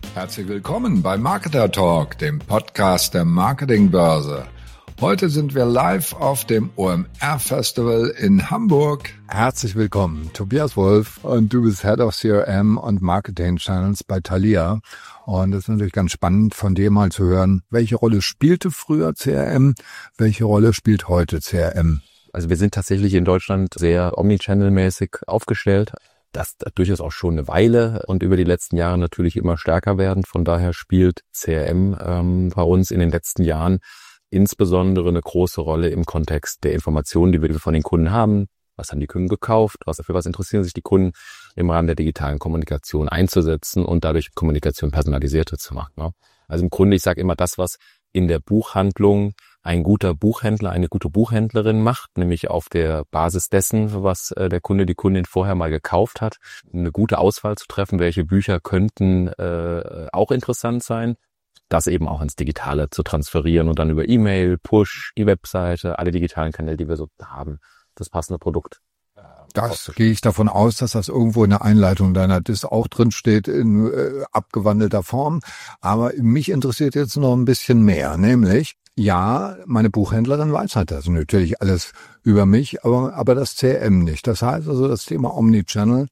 Herzlich willkommen bei Marketer Talk, dem Podcast der Marketingbörse. Heute sind wir live auf dem OMR Festival in Hamburg. Herzlich willkommen, Tobias Wolf, und du bist Head of CRM und Marketing Channels bei Thalia. Und es ist natürlich ganz spannend, von dir mal zu hören, welche Rolle spielte früher CRM, welche Rolle spielt heute CRM? Also wir sind tatsächlich in Deutschland sehr omnichannel-mäßig aufgestellt. Das durchaus auch schon eine Weile und über die letzten Jahre natürlich immer stärker werden. Von daher spielt CRM bei uns in den letzten Jahren insbesondere eine große Rolle im Kontext der Informationen, die wir von den Kunden haben. Was haben die Kunden gekauft? Für was interessieren sich die Kunden im Rahmen der digitalen Kommunikation einzusetzen und dadurch Kommunikation personalisierter zu machen, ne? Also im Grunde, ich sage immer, das, was in der Buchhandlung ein guter Buchhändler, eine gute Buchhändlerin macht, nämlich auf der Basis dessen, was der Kunde, die Kundin vorher mal gekauft hat, eine gute Auswahl zu treffen, welche Bücher könnten auch interessant sein, das eben auch ins Digitale zu transferieren und dann über E-Mail, Push, die Webseite, alle digitalen Kanäle, die wir so haben, das passende Produkt. Das gehe ich davon aus, dass das irgendwo in der Einleitung deiner Dis auch drin steht in abgewandelter Form. Aber mich interessiert jetzt noch ein bisschen mehr, nämlich, ja, meine Buchhändlerin weiß halt das natürlich alles über mich, aber das CRM nicht. Das heißt also das Thema Omnichannel.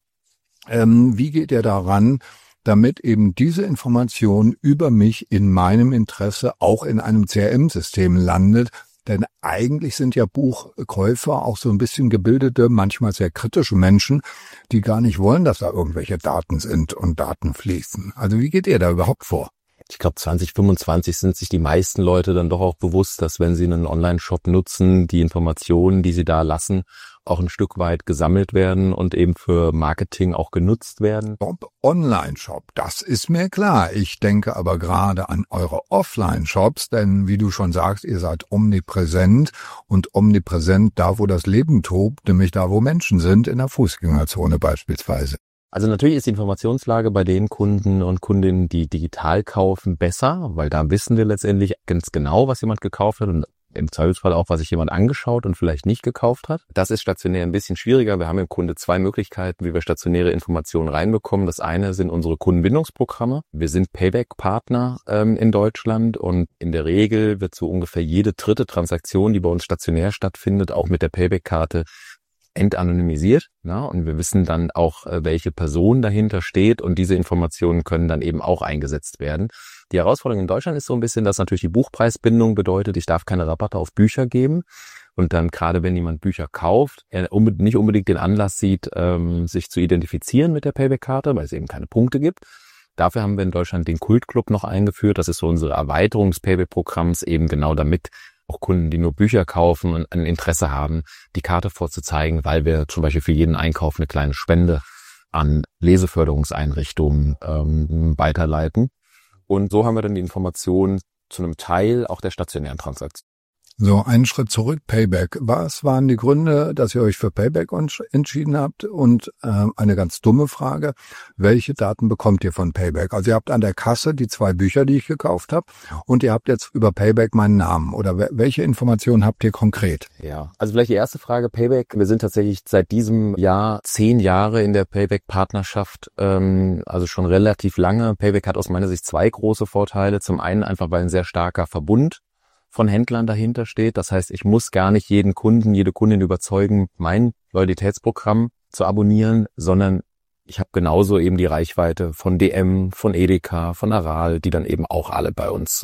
Wie geht ihr daran, damit eben diese Information über mich in meinem Interesse auch in einem CRM-System landet? Denn eigentlich sind ja Buchkäufer auch so ein bisschen gebildete, manchmal sehr kritische Menschen, die gar nicht wollen, dass da irgendwelche Daten sind und Daten fließen. Also wie geht ihr da überhaupt vor? Ich glaube, 2025 sind sich die meisten Leute dann doch auch bewusst, dass wenn sie einen Online-Shop nutzen, die Informationen, die sie da lassen, auch ein Stück weit gesammelt werden und eben für Marketing auch genutzt werden. Online-Shop, das ist mir klar. Ich denke aber gerade an eure Offline-Shops, denn wie du schon sagst, ihr seid omnipräsent und omnipräsent da, wo das Leben tobt, nämlich da, wo Menschen sind, in der Fußgängerzone beispielsweise. Also natürlich ist die Informationslage bei den Kunden und Kundinnen, die digital kaufen, besser, weil da wissen wir letztendlich ganz genau, was jemand gekauft hat und im Zweifelsfall auch, was sich jemand angeschaut und vielleicht nicht gekauft hat. Das ist stationär ein bisschen schwieriger. Wir haben im Grunde zwei Möglichkeiten, wie wir stationäre Informationen reinbekommen. Das eine sind unsere Kundenbindungsprogramme. Wir sind Payback-Partner in Deutschland und in der Regel wird so ungefähr jede dritte Transaktion, die bei uns stationär stattfindet, auch mit der Payback-Karte entanonymisiert, ja, und wir wissen dann auch, welche Person dahinter steht und diese Informationen können dann eben auch eingesetzt werden. Die Herausforderung in Deutschland ist so ein bisschen, dass natürlich die Buchpreisbindung bedeutet, ich darf keine Rabatte auf Bücher geben und dann gerade wenn jemand Bücher kauft, er nicht unbedingt den Anlass sieht, sich zu identifizieren mit der Payback-Karte, weil es eben keine Punkte gibt. Dafür haben wir in Deutschland den Kultclub noch eingeführt, das ist so unsere Erweiterung des Payback-Programms, eben genau damit auch Kunden, die nur Bücher kaufen und ein Interesse haben, die Karte vorzuzeigen, weil wir zum Beispiel für jeden Einkauf eine kleine Spende an Leseförderungseinrichtungen weiterleiten. Und so haben wir dann die Informationen zu einem Teil auch der stationären Transaktion. So, einen Schritt zurück, Payback. Was waren die Gründe, dass ihr euch für Payback entschieden habt? Und eine ganz dumme Frage, welche Daten bekommt ihr von Payback? Also ihr habt an der Kasse die 2 Bücher, die ich gekauft habe, und ihr habt jetzt über Payback meinen Namen. Oder welche Informationen habt ihr konkret? Ja, also vielleicht die erste Frage, Payback. Wir sind tatsächlich seit diesem Jahr 10 Jahre in der Payback-Partnerschaft, also schon relativ lange. Payback hat aus meiner Sicht 2 große Vorteile. Zum einen einfach, weil ein sehr starker Verbund von Händlern dahinter steht. Das heißt, ich muss gar nicht jeden Kunden, jede Kundin überzeugen, mein Loyalitätsprogramm zu abonnieren, sondern ich habe genauso eben die Reichweite von DM, von Edeka, von Aral, die dann eben auch alle bei uns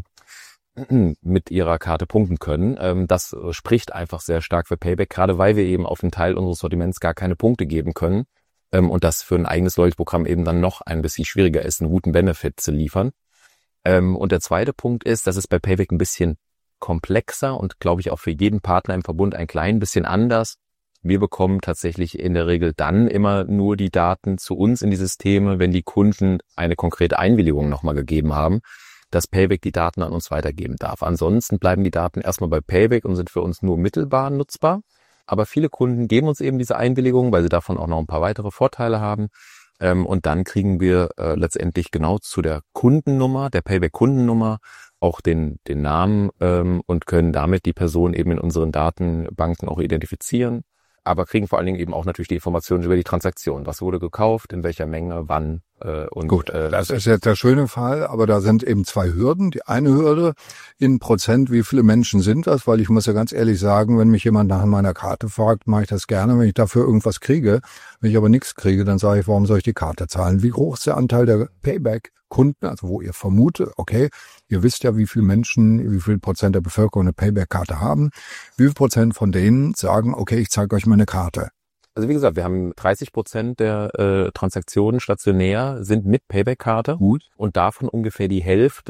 mit ihrer Karte punkten können. Das spricht einfach sehr stark für Payback, gerade weil wir eben auf einen Teil unseres Sortiments gar keine Punkte geben können und das für ein eigenes Loyalty-Programm eben dann noch ein bisschen schwieriger ist, einen guten Benefit zu liefern. Und der zweite Punkt ist, dass es bei Payback ein bisschen komplexer und, glaube ich, auch für jeden Partner im Verbund ein klein bisschen anders. Wir bekommen tatsächlich in der Regel dann immer nur die Daten zu uns in die Systeme, wenn die Kunden eine konkrete Einwilligung nochmal gegeben haben, dass Payback die Daten an uns weitergeben darf. Ansonsten bleiben die Daten erstmal bei Payback und sind für uns nur mittelbar nutzbar. Aber viele Kunden geben uns eben diese Einwilligung, weil sie davon auch noch ein paar weitere Vorteile haben. Und dann kriegen wir letztendlich genau zu der Kundennummer, der Payback-Kundennummer, auch den Namen und können damit die Person eben in unseren Datenbanken auch identifizieren, aber kriegen vor allen Dingen eben auch natürlich die Informationen über die Transaktion. Was wurde gekauft, in welcher Menge, wann Gut, das ist jetzt der schöne Fall, aber da sind eben zwei Hürden. Die eine Hürde in Prozent, wie viele Menschen sind das? Weil ich muss ja ganz ehrlich sagen, wenn mich jemand nach meiner Karte fragt, mache ich das gerne, wenn ich dafür irgendwas kriege. Wenn ich aber nichts kriege, dann sage ich, warum soll ich die Karte zahlen? Wie hoch ist der Anteil der Payback-Kunden, also wo ihr vermutet, okay, ihr wisst ja, wie viele Menschen, wie viel Prozent der Bevölkerung eine Payback-Karte haben. Wie viel Prozent von denen sagen, okay, ich zeige euch meine Karte? Also wie gesagt, wir haben 30% der Transaktionen stationär sind mit Payback-Karte. Gut. Und davon ungefähr die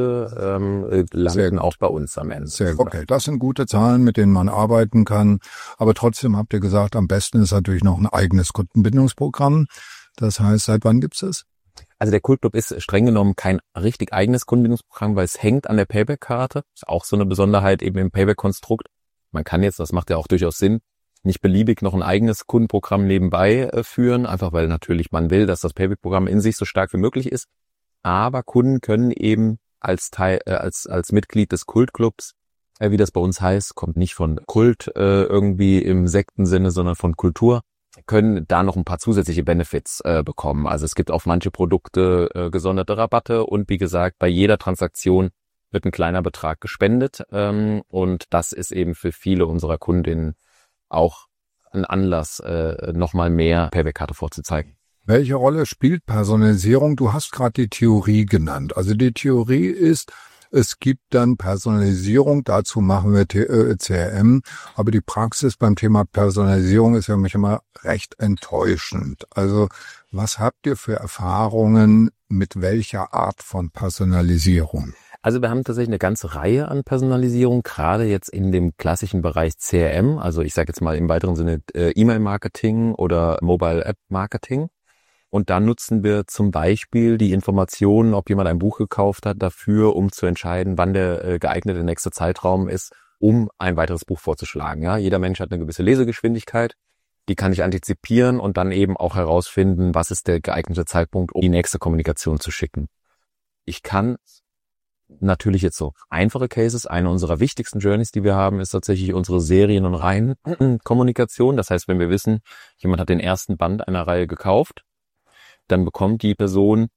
Hälfte landen auch bei uns am Ende. Sehr gut. Okay, das sind gute Zahlen, mit denen man arbeiten kann. Aber trotzdem habt ihr gesagt, am besten ist natürlich noch ein eigenes Kundenbindungsprogramm. Das heißt, seit wann gibt's es? Also der Kultclub ist streng genommen kein richtig eigenes Kundenbindungsprogramm, weil es hängt an der Payback-Karte. Ist auch so eine Besonderheit eben im Payback-Konstrukt. Man kann jetzt, das macht ja auch durchaus Sinn, nicht beliebig noch ein eigenes Kundenprogramm nebenbei führen, einfach weil natürlich man will, dass das Payback-Programm in sich so stark wie möglich ist. Aber Kunden können eben als Mitglied des Kultclubs, wie das bei uns heißt, kommt nicht von Kult irgendwie im Sektensinne, sondern von Kultur, können da noch ein paar zusätzliche Benefits bekommen. Also es gibt auf manche Produkte gesonderte Rabatte und wie gesagt, bei jeder Transaktion wird ein kleiner Betrag gespendet und das ist eben für viele unserer Kundinnen auch ein Anlass, nochmal mehr Payback-Karte vorzuzeigen. Welche Rolle spielt Personalisierung? Du hast gerade die Theorie genannt. Also die Theorie ist, es gibt dann Personalisierung, dazu machen wir CRM, aber die Praxis beim Thema Personalisierung ist ja manchmal recht enttäuschend. Also was habt ihr für Erfahrungen mit welcher Art von Personalisierung? Also wir haben tatsächlich eine ganze Reihe an Personalisierung, gerade jetzt in dem klassischen Bereich CRM, also ich sage jetzt mal im weiteren Sinne E-Mail-Marketing oder Mobile-App-Marketing. Und da nutzen wir zum Beispiel die Informationen, ob jemand ein Buch gekauft hat, dafür, um zu entscheiden, wann der geeignete nächste Zeitraum ist, um ein weiteres Buch vorzuschlagen. Ja, jeder Mensch hat eine gewisse Lesegeschwindigkeit, die kann ich antizipieren und dann eben auch herausfinden, was ist der geeignete Zeitpunkt, um die nächste Kommunikation zu schicken. Ich kann natürlich jetzt so einfache Cases. Eine unserer wichtigsten Journeys, die wir haben, ist tatsächlich unsere Serien- und Reihenkommunikation. Das heißt, wenn wir wissen, jemand hat den ersten Band einer Reihe gekauft, dann bekommt die Person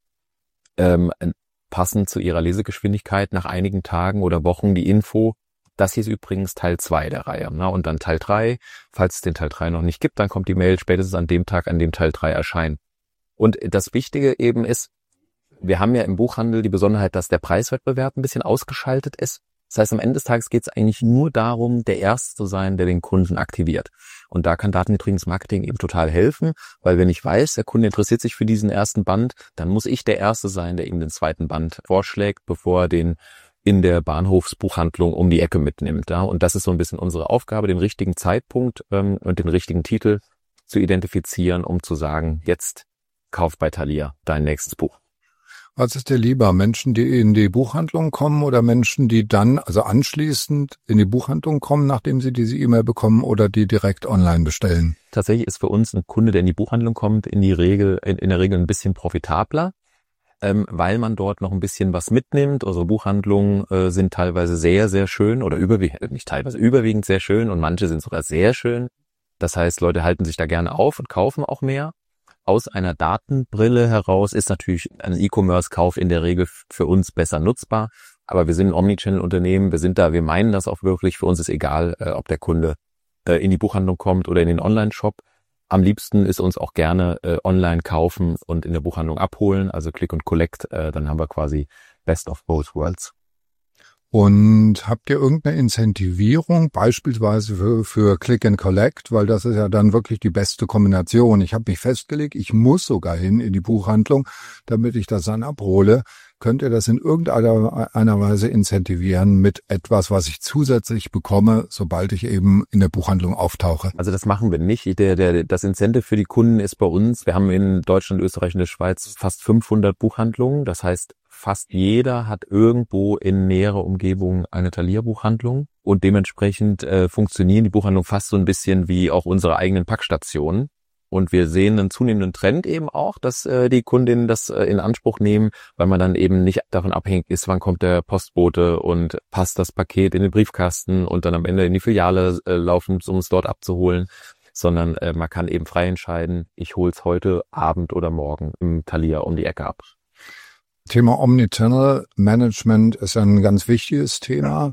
passend zu ihrer Lesegeschwindigkeit nach einigen Tagen oder Wochen die Info, das hier ist übrigens Teil 2 der Reihe. Na, und dann Teil 3, falls es den Teil 3 noch nicht gibt, dann kommt die Mail spätestens an dem Tag, an dem Teil 3 erscheint. Und das Wichtige eben ist, wir haben ja im Buchhandel die Besonderheit, dass der Preiswettbewerb ein bisschen ausgeschaltet ist. Das heißt, am Ende des Tages geht es eigentlich nur darum, der Erste zu sein, der den Kunden aktiviert. Und da kann datengetriebenes Marketing eben total helfen, weil wenn ich weiß, der Kunde interessiert sich für diesen ersten Band, dann muss ich der Erste sein, der ihm den zweiten Band vorschlägt, bevor er den in der Bahnhofsbuchhandlung um die Ecke mitnimmt. Ja? Und das ist so ein bisschen unsere Aufgabe, den richtigen Zeitpunkt und den richtigen Titel zu identifizieren, um zu sagen, jetzt kauf bei Thalia dein nächstes Buch. Was ist dir lieber? Menschen, die in die Buchhandlung kommen oder Menschen, die dann, also anschließend in die Buchhandlung kommen, nachdem sie diese E-Mail bekommen oder die direkt online bestellen? Tatsächlich ist für uns ein Kunde, der in die Buchhandlung kommt, in der Regel ein bisschen profitabler, weil man dort noch ein bisschen was mitnimmt. Unsere Buchhandlungen sind teilweise sehr, sehr schön oder überwiegend sehr schön und manche sind sogar sehr schön. Das heißt, Leute halten sich da gerne auf und kaufen auch mehr. Aus einer Datenbrille heraus ist natürlich ein E-Commerce-Kauf in der Regel für uns besser nutzbar. Aber wir sind ein Omnichannel-Unternehmen, wir meinen das auch wirklich. Für uns ist egal, ob der Kunde in die Buchhandlung kommt oder in den Online-Shop. Am liebsten ist uns auch gerne online kaufen und in der Buchhandlung abholen, also Click und Collect. Dann haben wir quasi Best of both worlds. Und habt ihr irgendeine Incentivierung, beispielsweise für Click and Collect, weil das ist ja dann wirklich die beste Kombination. Ich habe mich festgelegt, ich muss sogar hin in die Buchhandlung, damit ich das dann abhole. Könnt ihr das in irgendeiner Weise incentivieren mit etwas, was ich zusätzlich bekomme, sobald ich eben in der Buchhandlung auftauche? Also das machen wir nicht. Das Incentive für die Kunden ist bei uns, wir haben in Deutschland, Österreich und der Schweiz fast 500 Buchhandlungen. Das heißt, fast jeder hat irgendwo in näherer Umgebung eine Thalia-Buchhandlung und dementsprechend funktionieren die Buchhandlungen fast so ein bisschen wie auch unsere eigenen Packstationen. Und wir sehen einen zunehmenden Trend eben auch, dass die Kundinnen das in Anspruch nehmen, weil man dann eben nicht davon abhängig ist, wann kommt der Postbote und passt das Paket in den Briefkasten und dann am Ende in die Filiale laufen, um es dort abzuholen, sondern man kann eben frei entscheiden, ich hol's heute Abend oder morgen im Thalia um die Ecke ab. Thema Omnichannel Management ist ein ganz wichtiges Thema.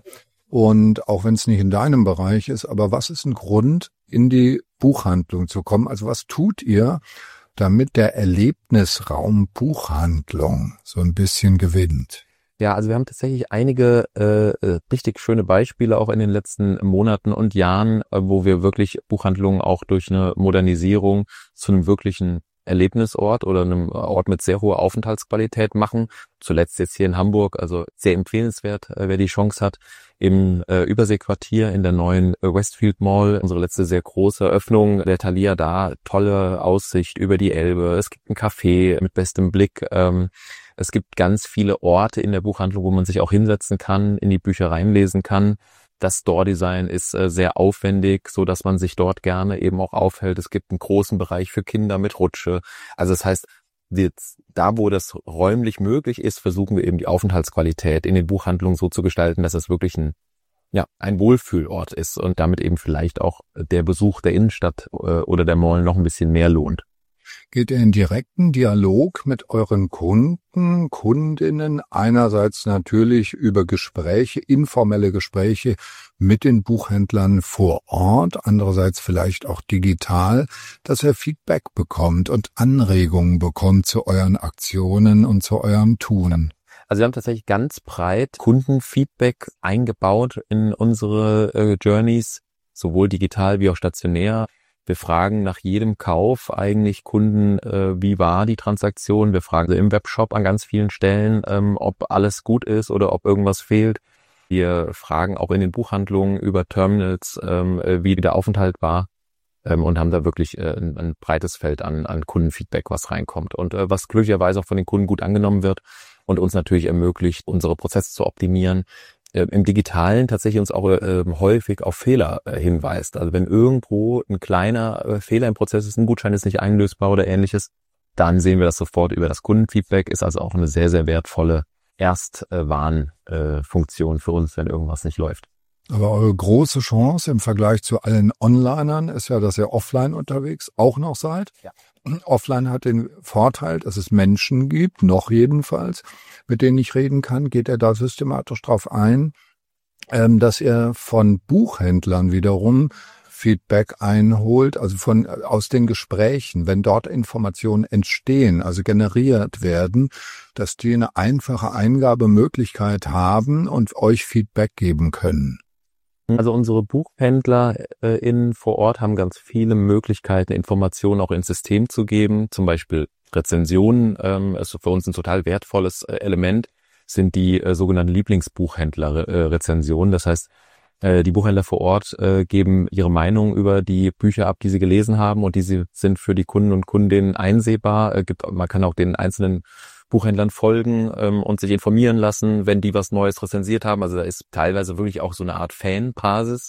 Und auch wenn es nicht in deinem Bereich ist, aber was ist ein Grund, in die Buchhandlung zu kommen? Also was tut ihr, damit der Erlebnisraum Buchhandlung so ein bisschen gewinnt? Ja, also wir haben tatsächlich einige richtig schöne Beispiele auch in den letzten Monaten und Jahren, wo wir wirklich Buchhandlungen auch durch eine Modernisierung zu einem wirklichen Erlebnisort oder einem Ort mit sehr hoher Aufenthaltsqualität machen. Zuletzt jetzt hier in Hamburg, also sehr empfehlenswert, wer die Chance hat, im Überseequartier in der neuen Westfield Mall, unsere letzte sehr große Eröffnung der Thalia da, tolle Aussicht über die Elbe, es gibt ein Café mit bestem Blick, es gibt ganz viele Orte in der Buchhandlung, wo man sich auch hinsetzen kann, in die Bücher reinlesen kann. Das Store-Design ist sehr aufwendig, so dass man sich dort gerne eben auch aufhält. Es gibt einen großen Bereich für Kinder mit Rutsche. Also das heißt, jetzt, da wo das räumlich möglich ist, versuchen wir eben die Aufenthaltsqualität in den Buchhandlungen so zu gestalten, dass es wirklich ein Wohlfühlort ist und damit eben vielleicht auch der Besuch der Innenstadt oder der Mall noch ein bisschen mehr lohnt. Geht ihr in direkten Dialog mit euren Kunden, Kundinnen, einerseits natürlich über Gespräche, informelle Gespräche mit den Buchhändlern vor Ort, andererseits vielleicht auch digital, dass ihr Feedback bekommt und Anregungen bekommt zu euren Aktionen und zu eurem Tun? Also wir haben tatsächlich ganz breit Kundenfeedback eingebaut in unsere Journeys, sowohl digital wie auch stationär. Wir fragen nach jedem Kauf eigentlich Kunden, wie war die Transaktion. Wir fragen im Webshop an ganz vielen Stellen, ob alles gut ist oder ob irgendwas fehlt. Wir fragen auch in den Buchhandlungen über Terminals, wie der Aufenthalt war, und haben da wirklich ein breites Feld an Kundenfeedback, was reinkommt und was glücklicherweise auch von den Kunden gut angenommen wird und uns natürlich ermöglicht, unsere Prozesse zu optimieren. Im Digitalen tatsächlich uns auch häufig auf Fehler hinweist. Also wenn irgendwo ein kleiner Fehler im Prozess ist, ein Gutschein ist nicht einlösbar oder ähnliches, dann sehen wir das sofort über das Kundenfeedback, ist also auch eine sehr, sehr wertvolle Erstwarnfunktion für uns, wenn irgendwas nicht läuft. Aber eure große Chance im Vergleich zu allen Onlinern ist ja, dass ihr offline unterwegs auch noch seid. Ja. Offline hat den Vorteil, dass es Menschen gibt, noch jedenfalls, mit denen ich reden kann. Geht er da systematisch drauf ein, dass ihr von Buchhändlern wiederum Feedback einholt, also aus den Gesprächen, wenn dort Informationen entstehen, also generiert werden, dass die eine einfache Eingabemöglichkeit haben und euch Feedback geben können. Also unsere BuchhändlerInnen vor Ort haben ganz viele Möglichkeiten, Informationen auch ins System zu geben. Zum Beispiel Rezensionen, ist für uns ein total wertvolles Element, sind die sogenannten Lieblingsbuchhändler-Rezensionen. Das heißt, die Buchhändler vor Ort geben ihre Meinung über die Bücher ab, die sie gelesen haben und die sind für die Kunden und Kundinnen einsehbar. Man kann auch den einzelnen Buchhändlern folgen und sich informieren lassen, wenn die was Neues rezensiert haben. Also da ist teilweise wirklich auch so eine Art Fanbasis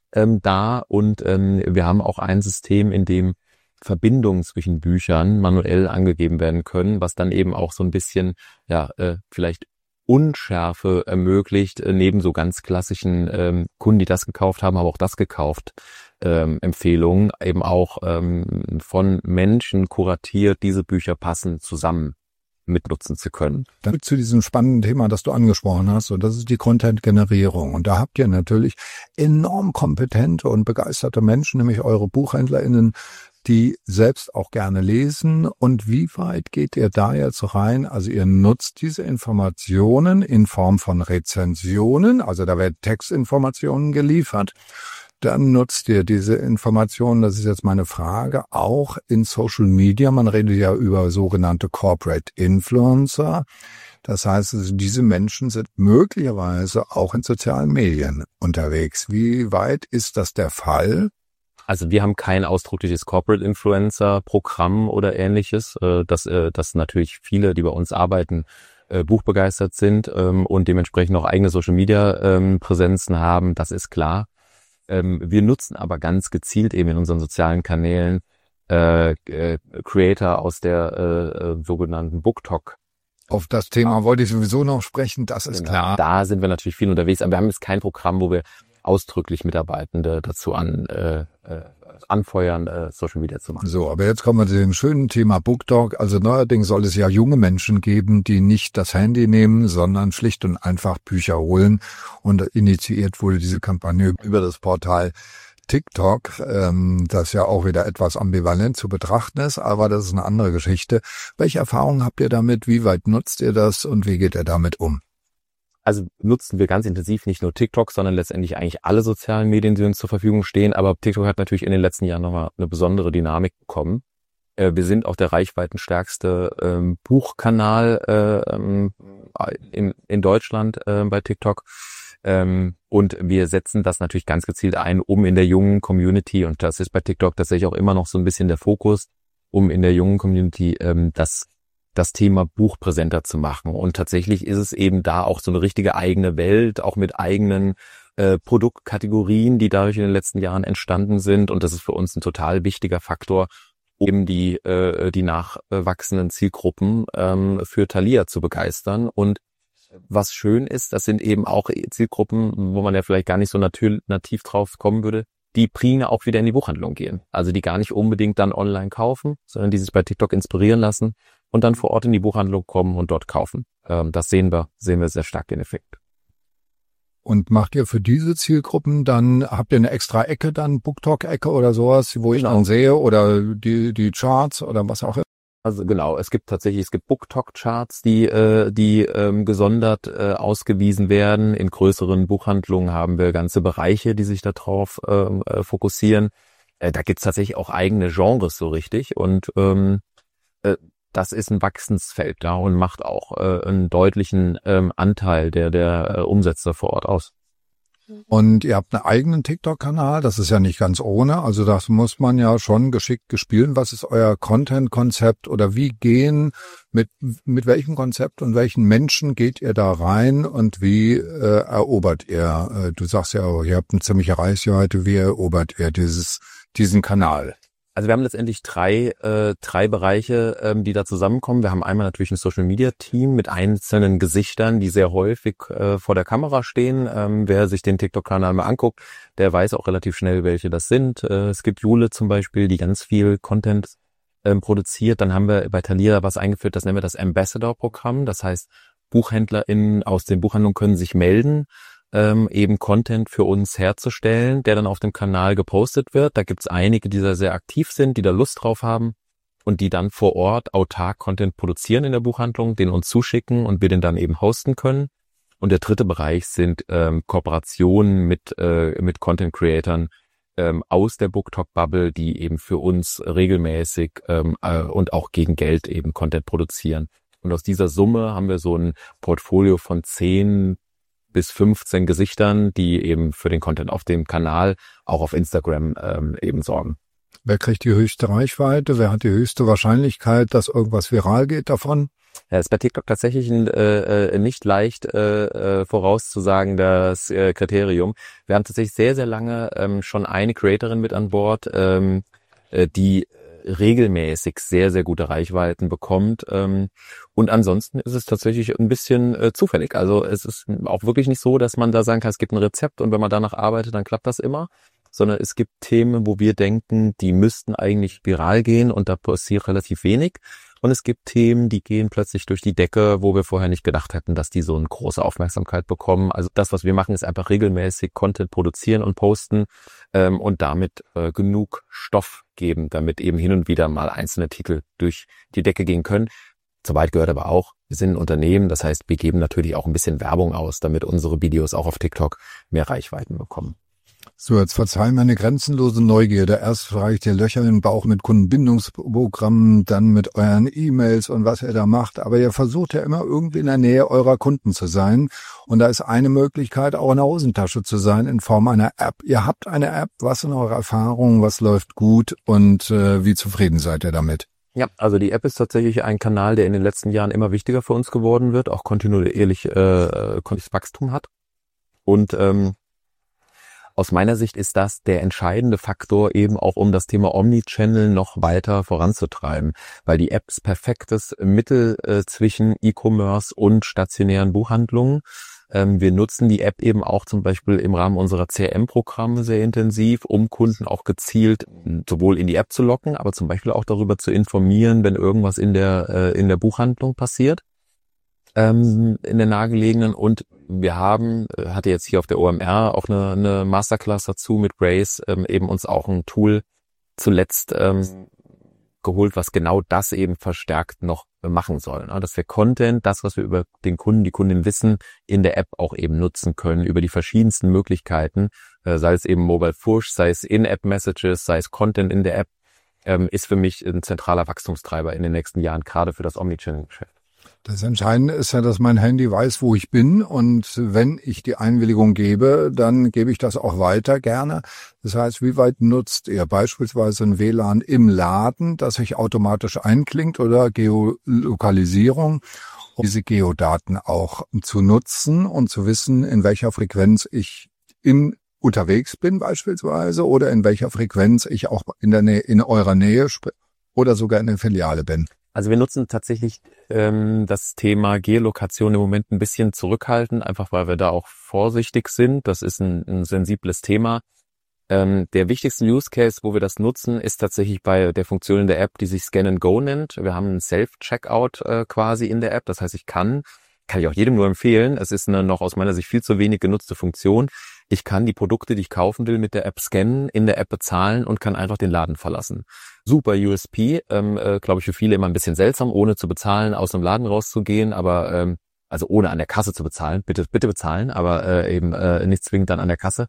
da und wir haben auch ein System, in dem Verbindungen zwischen Büchern manuell angegeben werden können, was dann eben auch so ein bisschen vielleicht Unschärfe ermöglicht, neben so ganz klassischen Kunden, die das gekauft haben, aber auch das gekauft, Empfehlungen eben auch von Menschen kuratiert, diese Bücher passend zusammen mitnutzen zu können. Dann zu diesem spannenden Thema, das du angesprochen hast, und das ist die Content-Generierung. Und da habt ihr natürlich enorm kompetente und begeisterte Menschen, nämlich eure BuchhändlerInnen, die selbst auch gerne lesen. Und wie weit geht ihr da jetzt rein? Also ihr nutzt diese Informationen in Form von Rezensionen, also da werden Textinformationen geliefert. Dann nutzt ihr diese Informationen, das ist jetzt meine Frage, auch in Social Media. Man redet ja über sogenannte Corporate Influencer. Das heißt, also diese Menschen sind möglicherweise auch in sozialen Medien unterwegs. Wie weit ist das der Fall? Also wir haben kein ausdrückliches Corporate Influencer Programm oder ähnliches, dass natürlich viele, die bei uns arbeiten, buchbegeistert sind und dementsprechend auch eigene Social Media Präsenzen haben, das ist klar. Wir nutzen aber ganz gezielt eben in unseren sozialen Kanälen Creator aus der sogenannten BookTok. Auf das Thema wollte ich sowieso noch sprechen, das ist klar. Da sind wir natürlich viel unterwegs, aber wir haben jetzt kein Programm, wo wir ausdrücklich Mitarbeitende dazu anfeuern, Social Media zu machen. So, aber jetzt kommen wir zu dem schönen Thema BookTok. Also neuerdings soll es ja junge Menschen geben, die nicht das Handy nehmen, sondern schlicht und einfach Bücher holen. Und initiiert wurde diese Kampagne über das Portal TikTok, das ja auch wieder etwas ambivalent zu betrachten ist, aber das ist eine andere Geschichte. Welche Erfahrungen habt ihr damit? Wie weit nutzt ihr das und wie geht ihr damit um? Also nutzen wir ganz intensiv nicht nur TikTok, sondern letztendlich eigentlich alle sozialen Medien, die uns zur Verfügung stehen. Aber TikTok hat natürlich in den letzten Jahren nochmal eine besondere Dynamik bekommen. Wir sind auch der reichweitenstärkste Buchkanal in Deutschland bei TikTok. Und wir setzen das natürlich ganz gezielt ein, um in der jungen Community, und das ist bei TikTok tatsächlich auch immer noch so ein bisschen der Fokus, um in der jungen Community das Thema Buch präsenter zu machen. Und tatsächlich ist es eben da auch so eine richtige eigene Welt, auch mit eigenen Produktkategorien, die dadurch in den letzten Jahren entstanden sind. Und das ist für uns ein total wichtiger Faktor, um die nachwachsenden Zielgruppen für Thalia zu begeistern. Und was schön ist, das sind eben auch Zielgruppen, wo man ja vielleicht gar nicht so nativ drauf kommen würde, die primär auch wieder in die Buchhandlung gehen. Also die gar nicht unbedingt dann online kaufen, sondern die sich bei TikTok inspirieren lassen und dann vor Ort in die Buchhandlung kommen und dort kaufen. Das sehen wir sehr stark den Effekt. Und macht ihr für diese Zielgruppen dann, habt ihr eine extra Ecke dann, BookTok-Ecke oder sowas, wo ich dann sehe, oder die Charts oder was auch immer? Also genau, es gibt BookTok-Charts, die gesondert ausgewiesen werden. In größeren Buchhandlungen haben wir ganze Bereiche, die sich darauf fokussieren. Da gibt's tatsächlich auch eigene Genres so richtig, und das ist ein Wachstumsfeld da und macht auch einen deutlichen Anteil der Umsätze vor Ort aus. Und ihr habt einen eigenen TikTok-Kanal, das ist ja nicht ganz ohne, also das muss man ja schon geschickt gespielen. Was ist euer Content-Konzept oder wie mit welchem Konzept und welchen Menschen geht ihr da rein und wie erobert ihr? Du sagst ja auch, ihr habt eine ziemliche Reichweite, wie erobert ihr diesen Kanal? Also wir haben letztendlich drei Bereiche, die da zusammenkommen. Wir haben einmal natürlich ein Social-Media-Team mit einzelnen Gesichtern, die sehr häufig vor der Kamera stehen. Wer sich den TikTok-Kanal mal anguckt, der weiß auch relativ schnell, welche das sind. Es gibt Jule zum Beispiel, die ganz viel Content produziert. Dann haben wir bei Thalia was eingeführt, das nennen wir das Ambassador-Programm. Das heißt, BuchhändlerInnen aus den Buchhandlungen können sich melden, eben Content für uns herzustellen, der dann auf dem Kanal gepostet wird. Da gibt's einige, die da sehr aktiv sind, die da Lust drauf haben und die dann vor Ort autark Content produzieren in der Buchhandlung, den uns zuschicken und wir den dann eben hosten können. Und der dritte Bereich sind Kooperationen mit Content-Creatern aus der BookTok-Bubble, die eben für uns regelmäßig und auch gegen Geld eben Content produzieren. Und aus dieser Summe haben wir so ein Portfolio von 10 bis 15 Gesichtern, die eben für den Content auf dem Kanal, auch auf Instagram eben sorgen. Wer kriegt die höchste Reichweite? Wer hat die höchste Wahrscheinlichkeit, dass irgendwas viral geht davon? Ja, ist bei TikTok tatsächlich nicht leicht vorauszusagen, das Kriterium. Wir haben tatsächlich sehr, sehr lange schon eine Creatorin mit an Bord, die regelmäßig sehr, sehr gute Reichweiten bekommt. Und ansonsten ist es tatsächlich ein bisschen zufällig. Also es ist auch wirklich nicht so, dass man da sagen kann, es gibt ein Rezept und wenn man danach arbeitet, dann klappt das immer. Sondern es gibt Themen, wo wir denken, die müssten eigentlich viral gehen und da passiert relativ wenig. Und es gibt Themen, die gehen plötzlich durch die Decke, wo wir vorher nicht gedacht hätten, dass die so eine große Aufmerksamkeit bekommen. Also das, was wir machen, ist einfach regelmäßig Content produzieren und posten und damit genug Stoff geben, damit eben hin und wieder mal einzelne Titel durch die Decke gehen können. Soweit gehört aber auch, wir sind ein Unternehmen, das heißt, wir geben natürlich auch ein bisschen Werbung aus, damit unsere Videos auch auf TikTok mehr Reichweiten bekommen. So, jetzt verzeih meine grenzenlose Neugierde. Erst frage ich dir Löcher in den Bauch mit Kundenbindungsprogrammen, dann mit euren E-Mails und was ihr da macht. Aber ihr versucht ja immer irgendwie in der Nähe eurer Kunden zu sein. Und da ist eine Möglichkeit, auch in der Hosentasche zu sein, in Form einer App. Ihr habt eine App. Was sind eure Erfahrungen? Was läuft gut? Und wie zufrieden seid ihr damit? Ja, also die App ist tatsächlich ein Kanal, der in den letzten Jahren immer wichtiger für uns geworden wird, auch kontinuierlich Wachstum hat. Und aus meiner Sicht ist das der entscheidende Faktor eben auch, um das Thema Omnichannel noch weiter voranzutreiben, weil die App ist perfektes Mittel zwischen E-Commerce und stationären Buchhandlungen. Wir nutzen die App eben auch zum Beispiel im Rahmen unserer CRM-Programme sehr intensiv, um Kunden auch gezielt sowohl in die App zu locken, aber zum Beispiel auch darüber zu informieren, wenn irgendwas in der Buchhandlung passiert, in der nahegelegenen. Und wir hatte jetzt hier auf der OMR auch eine Masterclass dazu mit Grace, eben uns auch ein Tool zuletzt geholt, was genau das eben verstärkt noch machen soll. Dass wir Content, das, was wir über den Kunden, die Kundin wissen, in der App auch eben nutzen können, über die verschiedensten Möglichkeiten, sei es eben Mobile Push, sei es In-App-Messages, sei es Content in der App, ist für mich ein zentraler Wachstumstreiber in den nächsten Jahren, gerade für das Omnichannel-Geschäft. Das Entscheidende ist ja, dass mein Handy weiß, wo ich bin, und wenn ich die Einwilligung gebe, dann gebe ich das auch weiter gerne. Das heißt, wie weit nutzt ihr beispielsweise ein WLAN im Laden, das sich automatisch einklingt, oder Geolokalisierung, um diese Geodaten auch zu nutzen und zu wissen, in welcher Frequenz ich unterwegs bin beispielsweise, oder in welcher Frequenz ich auch in eurer Nähe oder sogar in der Filiale bin? Also wir nutzen tatsächlich das Thema Geolokation im Moment ein bisschen zurückhaltend, einfach weil wir da auch vorsichtig sind. Das ist ein sensibles Thema. Der wichtigste Use Case, wo wir das nutzen, ist tatsächlich bei der Funktion in der App, die sich Scan and Go nennt. Wir haben einen Self-Checkout quasi in der App. Das heißt, kann ich auch jedem nur empfehlen. Es ist eine noch aus meiner Sicht viel zu wenig genutzte Funktion. Ich kann die Produkte, die ich kaufen will, mit der App scannen, in der App bezahlen und kann einfach den Laden verlassen. Super USP, glaube ich für viele immer ein bisschen seltsam, ohne zu bezahlen, aus dem Laden rauszugehen, aber also ohne an der Kasse zu bezahlen, bitte bezahlen, aber eben nicht zwingend dann an der Kasse.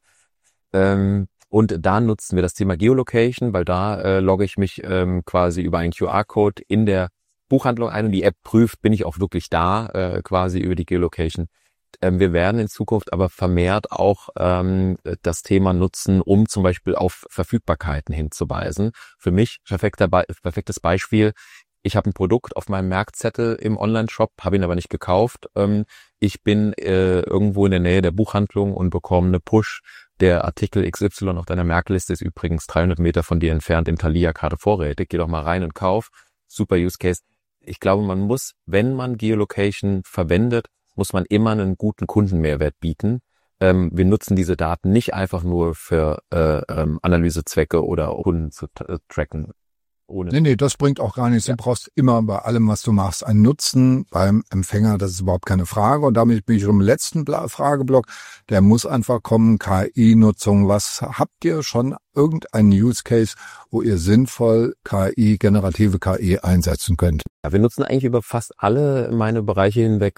Und da nutzen wir das Thema Geolocation, weil da logge ich mich quasi über einen QR-Code in der Buchhandlung ein und die App prüft, bin ich auch wirklich da, quasi über die Geolocation. Wir werden in Zukunft aber vermehrt auch das Thema nutzen, um zum Beispiel auf Verfügbarkeiten hinzuweisen. Für mich perfektes Beispiel. Ich habe ein Produkt auf meinem Merkzettel im Online-Shop, habe ihn aber nicht gekauft. Ich bin irgendwo in der Nähe der Buchhandlung und bekomme eine Push. Der Artikel XY auf deiner Merkliste ist übrigens 300 Meter von dir entfernt im Thalia gerade vorrätig. Geh doch mal rein und kauf. Super Use Case. Ich glaube, man muss, wenn man Geolocation verwendet, muss man immer einen guten Kundenmehrwert bieten. Wir nutzen diese Daten nicht einfach nur für Analysezwecke oder Kunden zu tracken. Nee, das bringt auch gar nichts. Ja. Du brauchst immer bei allem, was du machst, einen Nutzen beim Empfänger. Das ist überhaupt keine Frage. Und damit bin ich im letzten Frageblock. Der muss einfach kommen, KI-Nutzung. Was habt ihr schon irgendeinen Use Case, wo ihr sinnvoll generative KI einsetzen könnt? Ja, wir nutzen eigentlich über fast alle meine Bereiche hinweg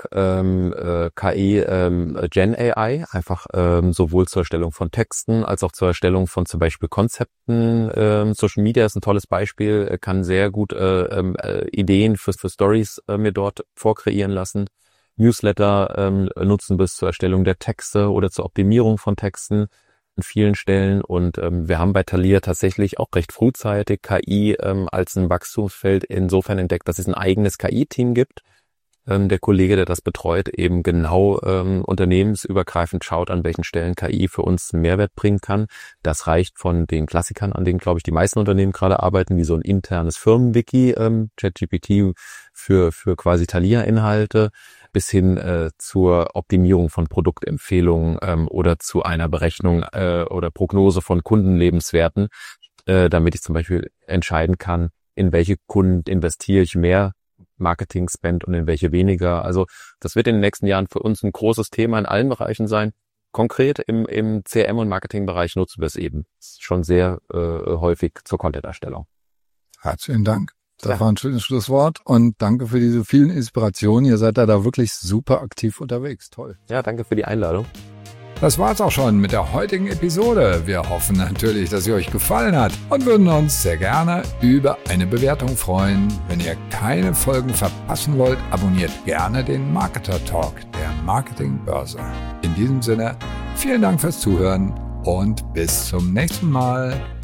KI, Gen AI, einfach sowohl zur Erstellung von Texten als auch zur Erstellung von zum Beispiel Konzepten. Social Media ist ein tolles Beispiel, kann sehr gut Ideen für Stories mir dort vorkreieren lassen. Newsletter nutzen bis zur Erstellung der Texte oder zur Optimierung von Texten an vielen Stellen. Und wir haben bei Thalia tatsächlich auch recht frühzeitig KI als ein Wachstumsfeld insofern entdeckt, dass es ein eigenes KI-Team gibt. Der Kollege, der das betreut, eben genau unternehmensübergreifend schaut, an welchen Stellen KI für uns einen Mehrwert bringen kann. Das reicht von den Klassikern, an denen, glaube ich, die meisten Unternehmen gerade arbeiten, wie so ein internes Firmenwiki, ChatGPT für quasi Thalia-Inhalte, bis hin zur Optimierung von Produktempfehlungen oder zu einer Berechnung oder Prognose von Kundenlebenswerten, damit ich zum Beispiel entscheiden kann, in welche Kunden investiere ich mehr Marketing-Spend und in welche weniger. Also das wird in den nächsten Jahren für uns ein großes Thema in allen Bereichen sein. Konkret im CRM- und Marketingbereich nutzen wir es eben schon sehr häufig zur Content-Erstellung. Herzlichen Dank. Das war ein schönes Schlusswort und danke für diese vielen Inspirationen. Ihr seid da wirklich super aktiv unterwegs. Toll. Ja, danke für die Einladung. Das war's auch schon mit der heutigen Episode. Wir hoffen natürlich, dass sie euch gefallen hat und würden uns sehr gerne über eine Bewertung freuen. Wenn ihr keine Folgen verpassen wollt, abonniert gerne den Marketer Talk der Marketingbörse. In diesem Sinne, vielen Dank fürs Zuhören und bis zum nächsten Mal.